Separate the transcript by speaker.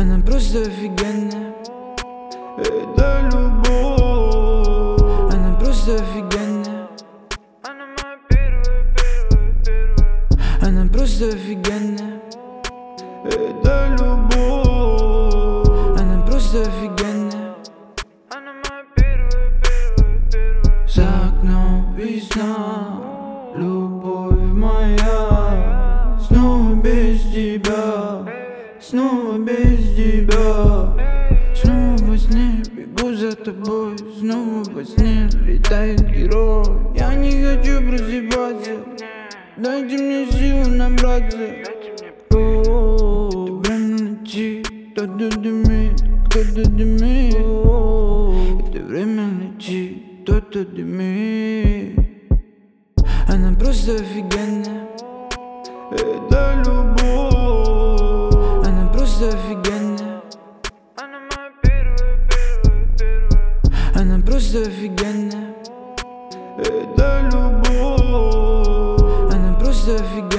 Speaker 1: Она просто офигенная. Это любовь. Она просто офигенная.
Speaker 2: Она моя первая.
Speaker 1: Она просто офигенная. Это любовь. Она просто офигенная.
Speaker 2: Она моя первая.
Speaker 1: За окном весна, любовь моя. Снова без тебя, снова без тебя. Снова во сне бегу за тобой, снова во сне летает герой. Я не хочу просыпаться, дайте мне силу набраться. Это время ночи, кто-то дымит, кто-то дымит. Это время ночи, кто-то дымит. Она просто офигенная. Это любовь. Она просто офигенная.
Speaker 2: Она моя первая.
Speaker 1: Она просто офигенная. Это любовь. Она просто офигенная.